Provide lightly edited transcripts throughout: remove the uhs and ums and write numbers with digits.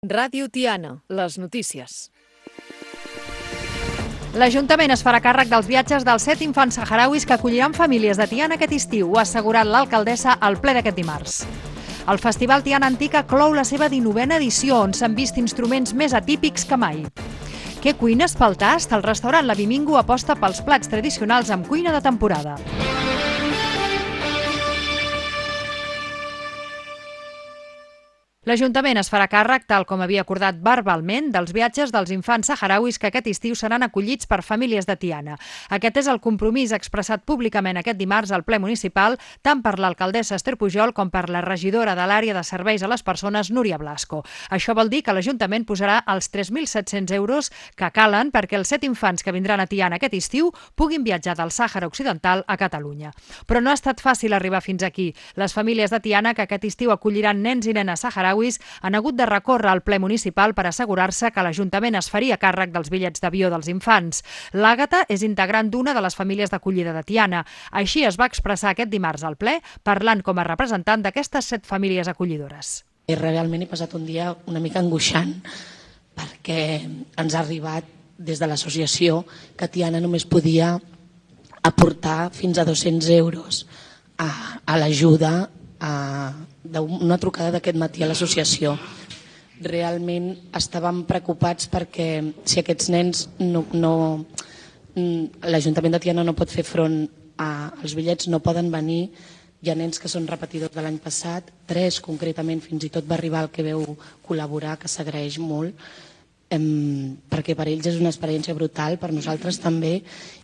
Ràdio Tiana, les notícies. L'Ajuntament es farà càrrec dels viatges dels 7 infants saharauis que acolliran famílies de Tiana aquest estiu, ho ha assegurat l'alcaldessa al ple d'aquest dimarts. El Festival Tiana Antica clou la seva 19a edició, on s'han vist instruments més atípics que mai. Què cuines pel tast? El restaurant La Bimingo aposta pels plats tradicionals amb cuina de temporada. L'Ajuntament es farà càrrec, tal com havia acordat verbalment, dels viatges dels infants saharauis que aquest estiu seran acollits per famílies de Tiana. Aquest és el compromís expressat públicament aquest dimarts al ple municipal, tant per l'alcaldessa Esther Pujol com per la regidora de l'àrea de serveis a les persones, Núria Blasco. Això vol dir que l'Ajuntament posarà els 3.700 euros que calen perquè els 7 infants que vindran a Tiana aquest estiu puguin viatjar del Sàhara Occidental a Catalunya. Però no ha estat fàcil arribar fins aquí. Les famílies de Tiana que aquest estiu acolliran nens i nenes saharauis han hagut de recórrer al ple municipal per assegurar-se que l'Ajuntament es faria càrrec dels bitllets d'avió dels infants. L'Àgata és integrant d'una de les famílies d'acollida de Tiana. Així es va expressar aquest dimarts al ple, parlant com a representant d'aquestes 7 famílies acollidores. Realment he passat un dia una mica angoixant perquè ens ha arribat des de l'associació que Tiana només podia aportar fins a 200 euros a l'ajuda d'una trucada d'aquest matí a l'associació. Realment estàvem preocupats perquè si aquests nens l'Ajuntament de Tiana no pot fer front als bitllets, no poden venir. Hi ha nens que són repetidors de l'any passat, 3 concretament, fins i tot va arribar el que veu col·laborar, que s'agraeix molt, perquè per ells és una experiència brutal, per nosaltres també,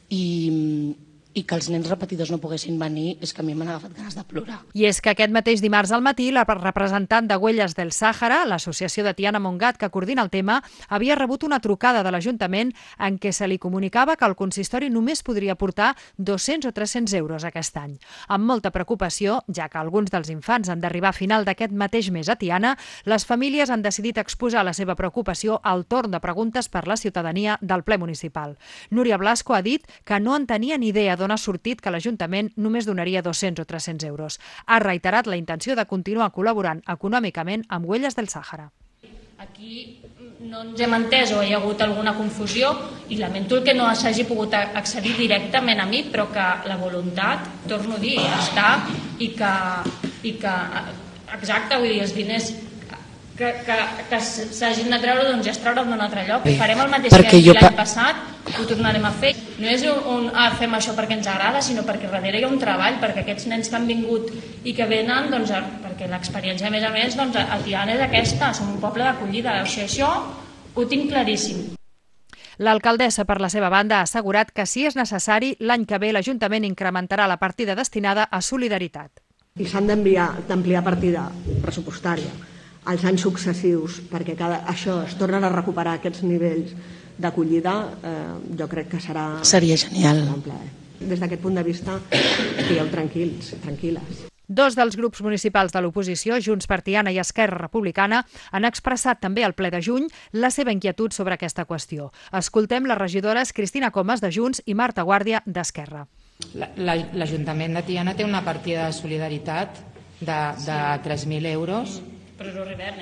i que els nens repetidors no poguessin venir és que a mi m'han agafat ganes de plorar. I és que aquest mateix dimarts al matí la representant de Huellas del Sàhara, l'associació de Tiana Montgat que coordina el tema, havia rebut una trucada de l'Ajuntament en què se li comunicava que el consistori només podria aportar 200 o 300 euros aquest any. Amb molta preocupació, ja que alguns dels infants han d'arribar a final d'aquest mateix mes a Tiana, les famílies han decidit exposar la seva preocupació al torn de preguntes per la ciutadania del ple municipal. Núria Blasco ha dit que no en tenia ni idea d'on ha sortit que l'Ajuntament només donaria 200 o 300 euros. Ha reiterat la intenció de continuar col·laborant econòmicament amb Huellas del Sàhara. Aquí no ens hem entès o hi ha hagut alguna confusió i lamento que no s'hagi pogut accedir directament a mi, però que la voluntat, torno a dir, està i que exacte, vull dir, els diners que s'hagin de treure, doncs ja es treure'l d'un altre lloc. Farem el mateix que l'any passat, ho tornarem a fer. No és fem això perquè ens agrada, sinó perquè darrere hi ha un treball, perquè aquests nens que han vingut i que venen, doncs, perquè l'experiència, a més, doncs, a Tiana és aquesta, som un poble d'acollida. O sigui, això ho tinc claríssim. L'alcaldessa, per la seva banda, ha assegurat que, si és necessari, l'any que ve l'Ajuntament incrementarà la partida destinada a solidaritat. I s'han d'ampliar partida pressupostària als anys successius perquè això es tornen a recuperar aquests nivells d'acollida, jo crec que seria genial. Des d'aquest punt de vista, estigueu tranquils, tranquil·les. 2 dels grups municipals de l'oposició, Junts per Tiana i Esquerra Republicana, han expressat també al ple de juny la seva inquietud sobre aquesta qüestió. Escoltem les regidores Cristina Comas, de Junts, i Marta Guàrdia, d'Esquerra. L'Ajuntament de Tiana té una partida de solidaritat de 3.000 euros. Però és l'hivern,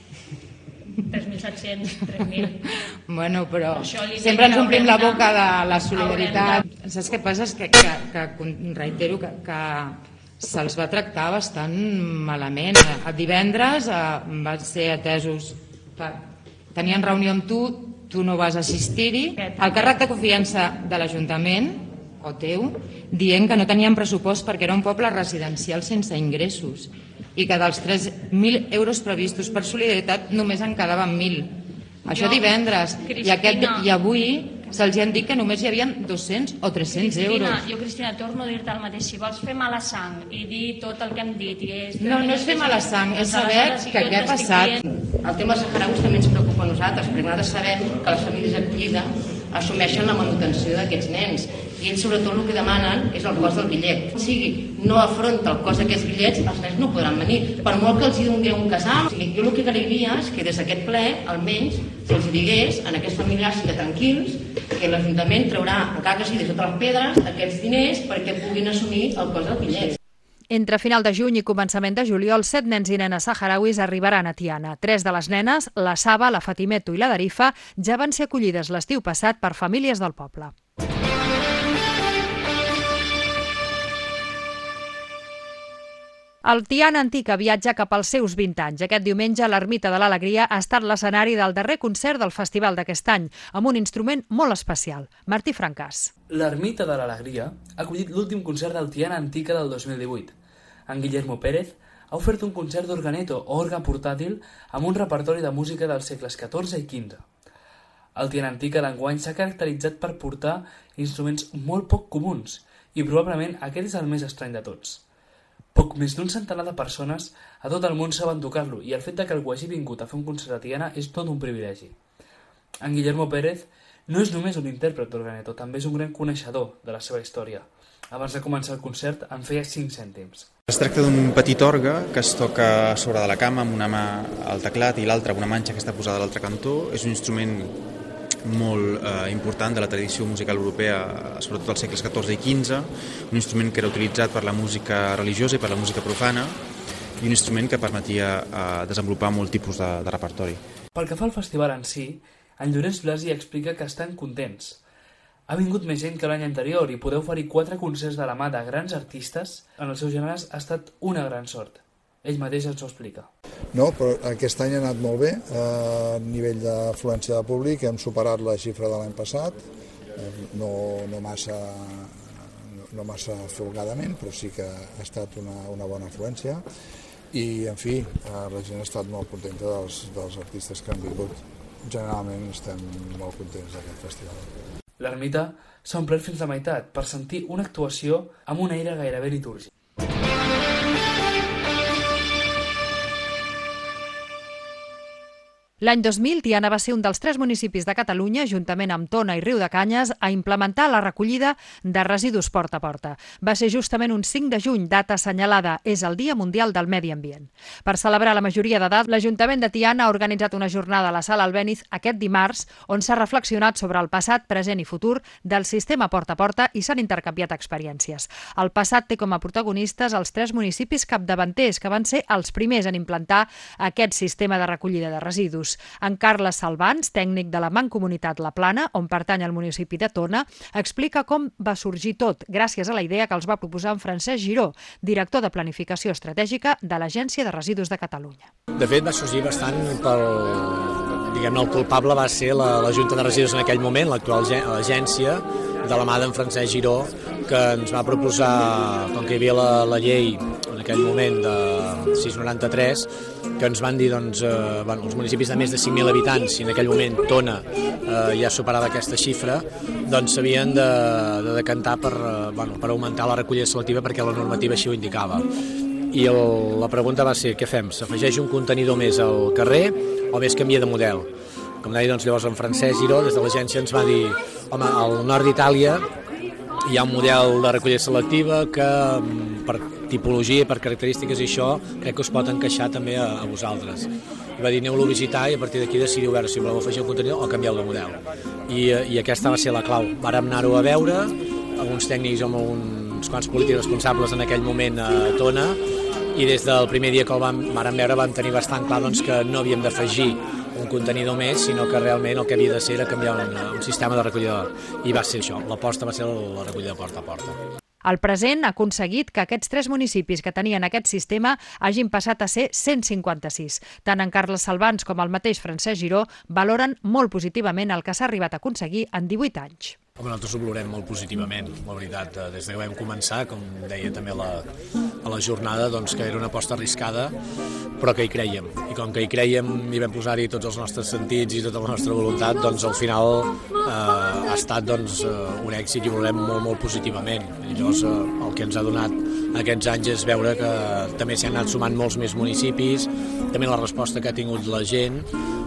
3.700, 3.000. Bueno, però sempre ens omplim la boca de la solidaritat. Saps què passa? És que reitero que se'ls va tractar bastant malament. Divendres van ser atesos, tenien reunió amb tu no vas assistir-hi. El càrrec de confiança de l'Ajuntament, o teu, dient que no tenien pressupost perquè era un poble residencial sense ingressos i que dels 3.000 euros previstos per solidaritat només en quedaven 1.000. Això divendres. I avui se'ls han dit que només hi havia 200 o 300 euros. Cristina, torno a dir-te el mateix. Si vols fer mala sang i dir tot el que hem dit... No és fer mala sang, és saber què ha passat. El tema dels saharauis també ens preocupa a nosaltres, perquè nosaltres sabem que les famílies d'acollida assumeixen la manutenció d'aquests nens i ells sobretot el que demanen és el cost del bitllet. O sigui, no afronta el cost d'aquests bitllets, els nens no podran venir, per molt que els doni un casal. O sigui, jo el que agrairia és que des d'aquest ple, almenys, se'ls digués a aquests familiars que tranquils, que l'Ajuntament traurà, encara que sigui de sota les pedres, aquests diners perquè puguin assumir el cost dels bitllets. Entre final de juny i començament de juliol, 7 nens i nenes saharauis arribaran a Tiana. 3 de les nenes, la Saba, la Fatimeto i la Darifa, ja van ser acollides l'estiu passat per famílies del poble. El Tiana Antica viatja cap als seus 20 anys. Aquest diumenge, l'Ermita de l'Alegria ha estat l'escenari del darrer concert del festival d'aquest any, amb un instrument molt especial, Martí Francàs. L'Ermita de l'Alegria ha acollit l'últim concert del Tiana Antica del 2018. En Guillermo Pérez ha ofert un concert d'organeto o òrgan portàtil amb un repertori de música dels segles XIV i XV. El Tiana Antica d'enguany s'ha caracteritzat per portar instruments molt poc comuns i probablement aquest és el més estrany de tots. Poc més d'un centenar de persones a tot el món saben tocar-lo i el fet que algú hagi vingut a fer un concert a Tiana és tot un privilegi. En Guillermo Pérez no és només un intèrpret d'organeto, també és un gran coneixedor de la seva història. Abans de començar el concert en feia 5 cèntims. Es tracta d'un petit orgue que es toca a sobre de la cama amb una mà al teclat i l'altra amb una manxa que està posada a l'altre cantó. És un instrument molt important de la tradició musical europea, sobretot als segles XIV i XV, un instrument que era utilitzat per la música religiosa i per la música profana i un instrument que permetia desenvolupar molt tipus de repertori. Pel que fa al festival en si, en Llorenç Blasi explica que estan contents. Ha vingut més gent que l'any anterior i poder oferir 4 concerts de la mà de grans artistes en els seus gèneres ha estat una gran sort. Ell mateix ens ho explica. No, però aquest any ha anat molt bé a nivell d'afluència de públic, hem superat la xifra de l'any passat, no massa folgadament, però sí que ha estat una bona afluència i, en fi, la gent ha estat molt contenta dels artistes que han vingut. Generalment estem molt contents d'aquest festival. L'ermita s'ha omplert fins a la meitat per sentir una actuació amb un aire gairebé litúrgic. L'any 2000, Tiana va ser un dels 3 municipis de Catalunya, juntament amb Tona i Riudecanyes, a implementar la recollida de residus porta a porta. Va ser justament un 5 de juny, data assenyalada, és el Dia Mundial del Medi Ambient. Per celebrar la majoria d'edat, l'Ajuntament de Tiana ha organitzat una jornada a la Sala Albéniz aquest dimarts, on s'ha reflexionat sobre el passat, present i futur del sistema porta a porta i s'han intercanviat experiències. El passat té com a protagonistes els 3 municipis capdavanters, que van ser els primers en implantar aquest sistema de recollida de residus. En Carles Salvans, tècnic de la Mancomunitat La Plana, on pertany al municipi de Tona, explica com va sorgir tot, gràcies a la idea que els va proposar en Francesc Giró, director de Planificació Estratègica de l'Agència de Residus de Catalunya. De fet, va sorgir bastant el culpable va ser la Junta de Residus en aquell moment, l'actual agència, de la mà d'en Francesc Giró, que ens va proposar, com que hi havia la llei en aquell moment de 693, que ens van dir els municipis de més de 5.000 habitants, i en aquell moment Tona ja superava aquesta xifra, doncs s'havien de decantar per augmentar la recollida selectiva perquè la normativa així ho indicava. I la pregunta va ser, què fem? S'afegeix un contenidor més al carrer o bé es canvia de model? Com deia, llavors en Francesc Giró, des de l'agència, ens va dir, home, al nord d'Itàlia hi ha un model de recollida selectiva que per tipologia i per característiques i això crec que us pot encaixar també a vosaltres. I va dir, aneu-lo a visitar i a partir d'aquí decidiu veure si voleu afegir un contenidor o canviar-lo de model. I aquesta va ser la clau. Vàrem anar-ho a veure, alguns tècnics amb uns quants polítics responsables en aquell moment a Tona, i des del primer dia que el vàrem veure vam tenir bastant clar que no havíem d'afegir un contenidor més, sinó que realment el que havia de ser era canviar un sistema de recollida, i va ser això, l'aposta va ser la recollida porta a porta. El present ha aconseguit que aquests 3 municipis que tenien aquest sistema hagin passat a ser 156. Tant en Carles Salvans com el mateix Francesc Giró valoren molt positivament el que s'ha arribat a aconseguir en 18 anys. Nosaltres ho valorem molt positivament, la veritat. Des que vam començar, com deia també a la jornada, que era una aposta arriscada, però que hi creiem. I com que hi creiem i vam posar-hi tots els nostres sentits i tota la nostra voluntat, al final ha estat un èxit i ho valorem molt, molt positivament. I llavors el que ens ha donat aquests anys és veure que també s'hi han anat sumant molts més municipis, també la resposta que ha tingut la gent,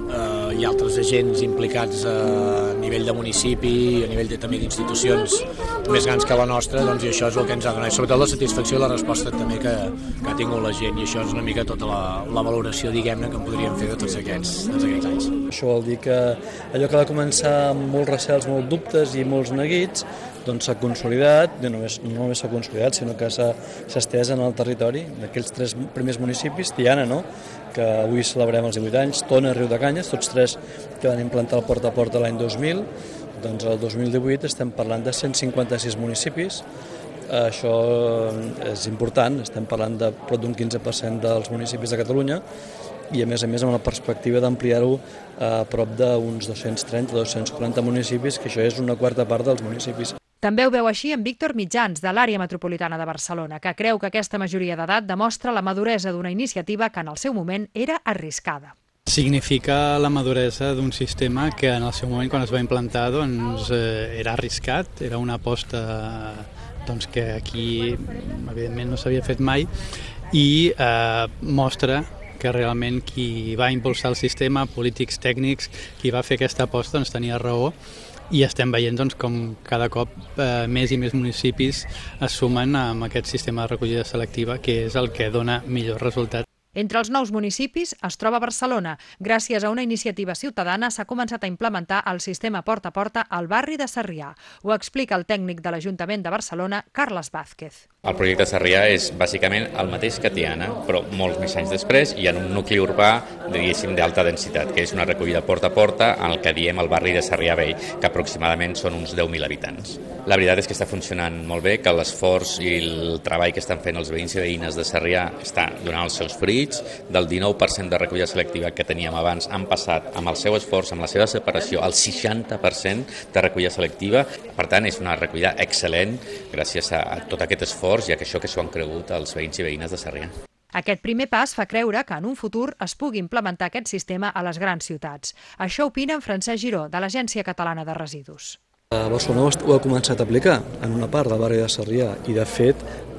hi ha altres agents implicats a nivell de municipi, a nivell també d'institucions més grans que la nostra, i això és el que ens ha donat, sobretot la satisfacció i la resposta també que ha tingut la gent, i això és una mica tota la valoració, diguem-ne, que en podríem fer de tots aquests anys. Això vol dir que allò que va començar amb molts recels, molts dubtes i molts neguits, s'ha consolidat, no només s'ha consolidat, sinó que s'ha estès en el territori d'aquells 3 primers municipis, Tiana, no?, que avui celebrem els 18 anys, Tona, Riudecanyes, tots 3 que van implantar el porta a porta l'any 2000, doncs el 2018 estem parlant de 156 municipis. Això és important, estem parlant de prop d'un 15% dels municipis de Catalunya i a més amb la perspectiva d'ampliar-ho a prop d'uns 230-240 municipis, que això és una quarta part dels municipis. També ho veu així en Víctor Mitjans, de l'àrea metropolitana de Barcelona, que creu que aquesta majoria d'edat demostra la maduresa d'una iniciativa que en el seu moment era arriscada. Significa la maduresa d'un sistema que en el seu moment, quan es va implantar, doncs, era arriscat, era una aposta que aquí evidentment no s'havia fet mai i mostra que realment qui va impulsar el sistema, polítics tècnics, qui va fer aquesta aposta, doncs tenia raó i estem veient com cada cop més i més municipis es sumen amb aquest sistema de recollida selectiva, que és el que dona millor resultat. Entre els nous municipis es troba Barcelona. Gràcies a una iniciativa ciutadana s'ha començat a implementar el sistema porta a porta al barri de Sarrià. Ho explica el tècnic de l'Ajuntament de Barcelona, Carles Vázquez. El projecte Sarrià és bàsicament el mateix que Tiana, però molts més anys després i en un nucli urbà, diguéssim, d'alta densitat, que és una recollida porta a porta en el que diem el barri de Sarrià Vell, que aproximadament són uns 10.000 habitants. La veritat és que està funcionant molt bé, que l'esforç i el treball que estan fent els veïns i veïnes de Sarrià està donant els seus fruits. Del 19% de recollida selectiva que teníem abans han passat amb el seu esforç, amb la seva separació, al 60% de recollida selectiva. Per tant, és una recollida excel·lent gràcies a tot aquest esforç i a això que s'ho han cregut els veïns i veïnes de Sarrià. Aquest primer pas fa creure que en un futur es pugui implementar aquest sistema a les grans ciutats. Això opina en Francesc Giró, de l'Agència Catalana de Residus. Barcelona ho ha començat a aplicar en una part del barri de Sarrià i, de fet,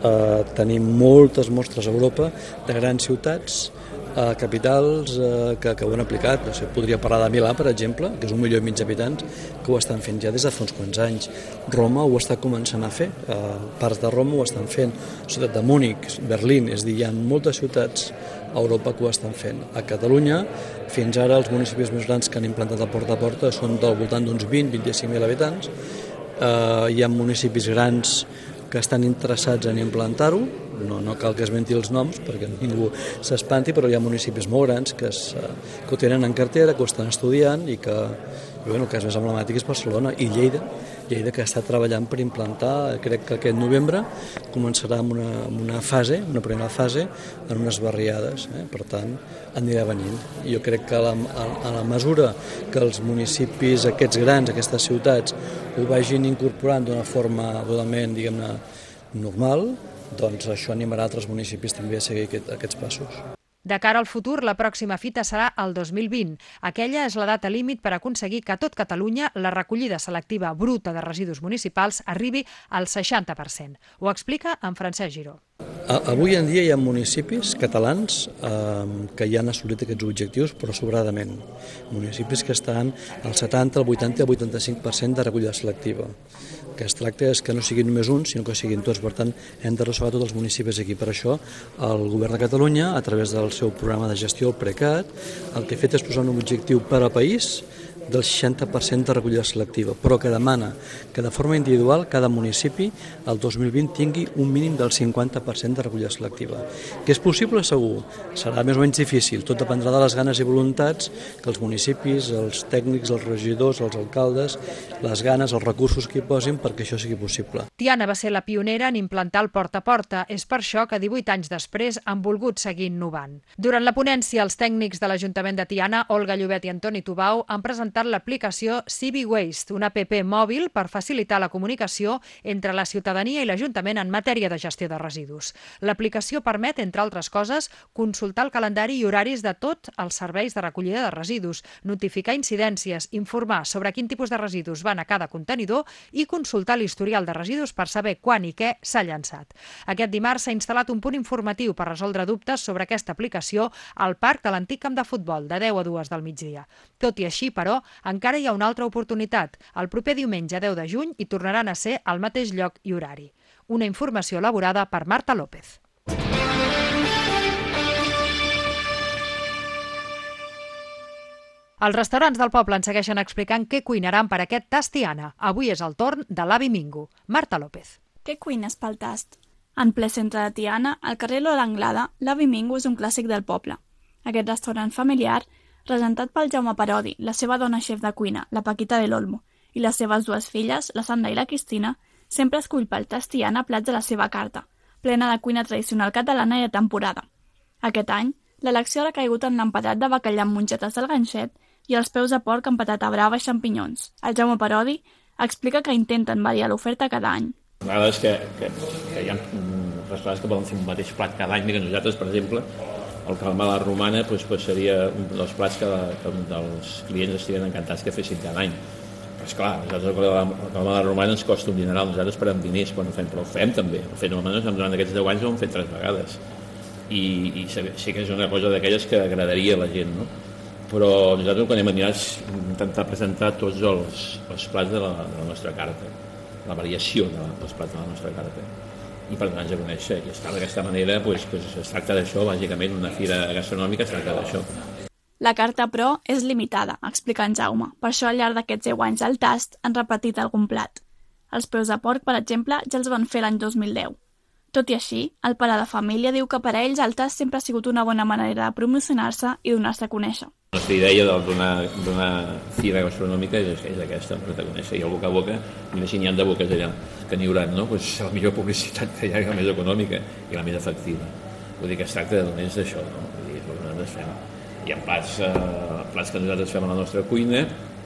tenim moltes mostres a Europa de grans ciutats, capitals que ho han aplicat. Podria parlar de Milà, per exemple, que és 1,5 milió d'habitants, que ho estan fent ja des de fa uns quants anys. Roma ho està començant a fer, parts de Roma ho estan fent, la ciutat de Múnich, Berlín, és a dir, hi ha moltes ciutats a Europa que ho estan fent. A Catalunya, fins ara, els municipis més grans que han implantat el porta a porta són del voltant d'uns 20-25.000 habitants. Hi ha municipis grans que estan interessats en implantar-ho, no cal que es menti els noms perquè ningú s'espanti, però hi ha municipis molt grans que ho tenen en cartera, que ho estan estudiant i que el cas més emblemàtic és Barcelona i Lleida, que està treballant per implantar, crec que aquest novembre començarà amb una primera fase en unes barriades, per tant anirà venint. Jo crec que a la mesura que els municipis aquests grans, aquestes ciutats, ho vagin incorporant d'una forma totalment, diguem-ne, normal, doncs això animarà altres municipis també a seguir aquests passos. De cara al futur, la pròxima fita serà el 2020. Aquella és la data límit per aconseguir que a tot Catalunya la recollida selectiva bruta de residus municipals arribi al 60%. Ho explica en Francesc Giró. Avui en dia hi ha municipis catalans que ja han assolit aquests objectius, però sobradament. Municipis que estan al 70, al 80 i al 85% de recollida selectiva. El que es tracta és que no siguin només uns, sinó que siguin tots. Per tant, hem de resoldre tots els municipis aquí. Per això, el Govern de Catalunya, a través del seu programa de gestió, el PRECAT, el que ha fet és posar un objectiu per al país del 60% de recollida selectiva, però que demana que de forma individual cada municipi el 2020 tingui un mínim del 50% de recollida selectiva. Que és possible, segur, serà més o menys difícil, tot dependrà de les ganes i voluntats que els municipis, els tècnics, els regidors, els alcaldes, les ganes, els recursos que hi posin perquè això sigui possible. Tiana va ser la pionera en implantar el porta a porta, és per això que 18 anys després han volgut seguir innovant. Durant la ponència, els tècnics de l'Ajuntament de Tiana, Olga Llobet i Antoni Tubau, han presentat l'aplicació Civi Waste, una app mòbil per facilitar la comunicació entre la ciutadania i l'Ajuntament en matèria de gestió de residus. L'aplicació permet, entre altres coses, consultar el calendari i horaris de tots els serveis de recollida de residus, notificar incidències, informar sobre quin tipus de residus van a cada contenidor i consultar l'historial de residus per saber quan i què s'ha llançat. Aquest dimarts s'ha instal·lat un punt informatiu per resoldre dubtes sobre aquesta aplicació al parc de l'antic camp de futbol, de 10 a 2 del migdia. Tot i així, però, encara hi ha una altra oportunitat. El proper diumenge 10 de juny hi tornaran a ser al mateix lloc i horari. Una informació elaborada per Marta López. Els restaurants del poble ens segueixen explicant què cuinaran per aquest tast Tiana. Avui és el torn de l'Avi Mingo. Marta López. Què cuines pel tast? En ple centre de Tiana, al carrer Lola Anglada, l'Avi Mingo és un clàssic del poble. Aquest restaurant familiar, regentat pel Jaume Parodi, la seva dona xef de cuina, la Paquita del Olmo, i les seves dues filles, la Sandra i la Cristina, sempre escull pel tast Tiana plats de la seva carta, plena de cuina tradicional catalana i de temporada. Aquest any, l'elecció ha caigut en l'empatat de bacallà amb mongetes del ganxet i els peus de porc amb patata brava i xampinyons. El Jaume Parodi explica que intenten variar l'oferta cada any. A vegades que hi ha restaurants que poden fer un mateix plat cada any. Mira, nosaltres, per exemple, el calamar a la romana seria un dels plats que els clients estiguin encantats que fessin cada any. Però esclar, nosaltres el calamar a la romana ens costa un dineral, nosaltres paguem diners quan ho fem, però ho fem també. El fem almenys durant aquests 10 anys ho hem fet 3 vegades. I sí que és una cosa d'aquelles que agradaria a la gent, no? Però nosaltres el que anem a mirar és intentar presentar tots els plats de la nostra carta, la variació dels plats de la nostra carta, i per donar-nos a conèixer. I d'aquesta manera es tracta d'això, bàsicament, una fira gastronòmica es tracta d'això. La carta, però, és limitada, explica en Jaume. Per això, al llarg d'aquests 10 anys al tast, han repetit algun plat. Els peus de porc, per exemple, ja els van fer l'any 2010. Tot i així, el pare de família diu que per a ells el tast sempre ha sigut una bona manera de promocionar-se i donar-se a conèixer. La nostra idea d'una fira gastronòmica és aquesta, donar-te a conèixer. I el boca a boca, mira si n'hi ha de boques allà que n'hi haurà, no? La millor publicitat que hi ha, la més econòmica i la més efectiva. Vull dir que es tracta només d'això, no? Vull dir, és el que nosaltres fem. Hi ha plats que nosaltres fem a la nostra cuina,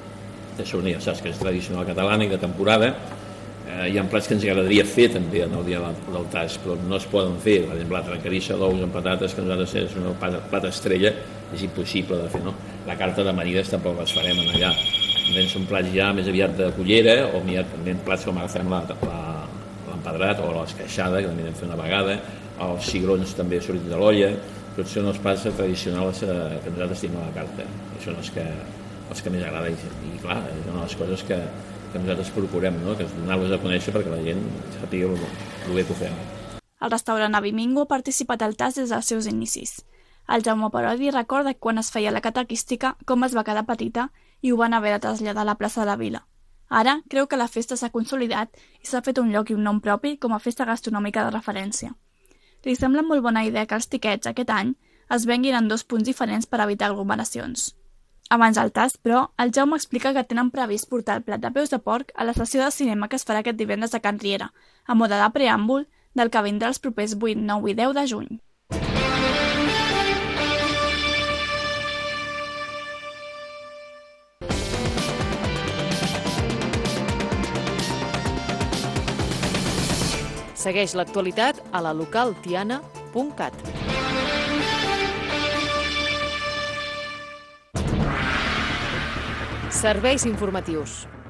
que són, ja saps, que és tradicional catalana i de temporada. Hi ha plats que ens agradaria fer també en el dia del tast, però no es poden fer. Per exemple, la trencadissa d'ous amb patates, que nosaltres és un plat estrella, és impossible de fer, no? La carta d'amanides tampoc les farem allà. Són plats ja més aviat de cullera, o també plats com agafem l'empedrat o l'esqueixada, que també hem fet una vegada, els cigrons també sortits de l'olla. Tots són els plats tradicionals que nosaltres tenim a la carta. I són els que més agrada. I clar, és una de les coses que nosaltres procurem, no? Que és donar-los a conèixer perquè la gent sàpiga el bé que ho fem. El restaurant Avi Mingo ha participat al tast des dels seus inicis. El Jaume Parodi recorda quan es feia la catequística com es va quedar petita i ho van haver de traslladar a la plaça de la Vila. Ara creu que la festa s'ha consolidat i s'ha fet un lloc i un nom propi com a festa gastronòmica de referència. Li sembla molt bona idea que els tiquets aquest any es venguin en 2 punts diferents per evitar aglomeracions. Abans del tast, però, el Jaume explica que tenen previst portar el plat de peus de porc a la sessió de cinema que es farà aquest divendres a Can Riera, a mode de preàmbul del que vindrà els propers 8, 9 i 10 de juny. Segueix l'actualitat a la localtiana.cat. Serveis informatius.